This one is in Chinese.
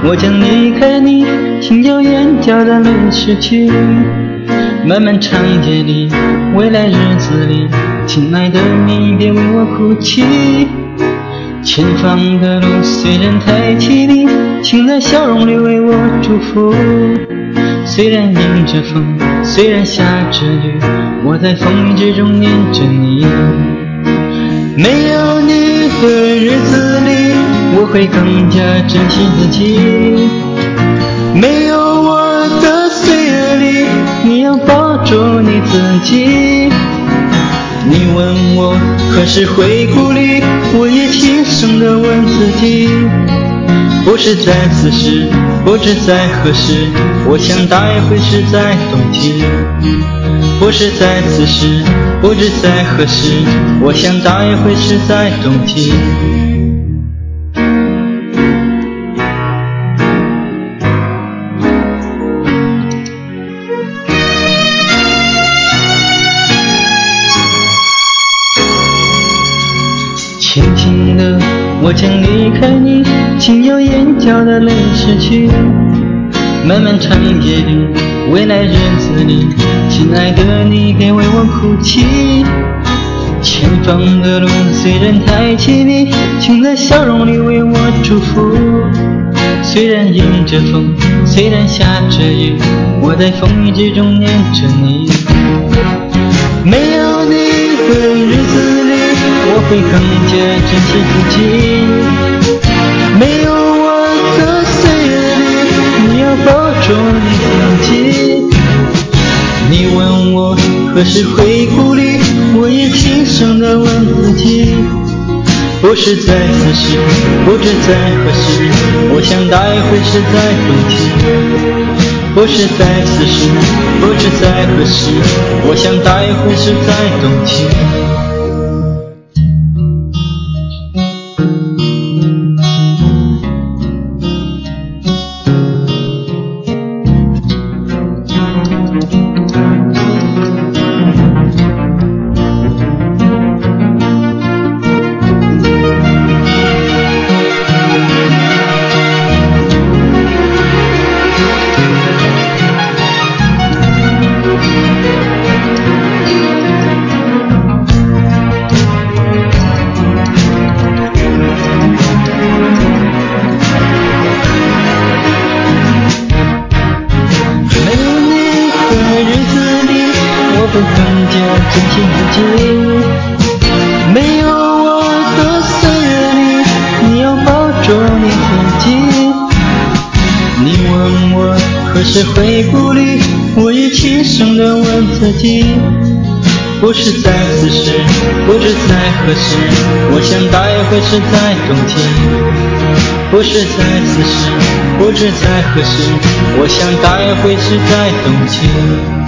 我将离开你，心有眼角的泪失去。漫漫长夜里，未来日子里，亲爱的你别为我哭泣。前方的路虽然太凄厉，请在笑容里为我祝福。虽然迎着风，虽然下着雨，我在风雨之中念着你。没有你的日子里，我会更加珍惜自己。没有我的岁月里，你要保重你自己。你问我何时会故里，我也轻声地问自己。不是在此时，不知在何时，我想大约会是在冬季。不是在此时，不知在何时，我想大约会是在冬季。轻轻地，我将离开你，心有眼角的泪失去。漫漫长夜里，未来日子里，亲爱的你别为我哭泣。前方的路虽然太凄厉，请在笑容里为我祝福。虽然迎着风，虽然下着雨，我在风雨之中念着你。没有你的日子里，我会更加珍惜自己。没有我的岁月里，你要保重你自己。你问我何时会故里，我也轻声地问自己。不是在此时，不知在何时，我想大约会是在冬季。不是在此时，不知在何时，我想大约会是在冬季。会更加珍惜自己。没有我的岁月里，你要保重你自己。你问我何时会故里，我也轻声地问自己。不是在此时，不知在何时，我想大约会是在冬季。不是在此时，不知在何时，我想大约会是在冬季。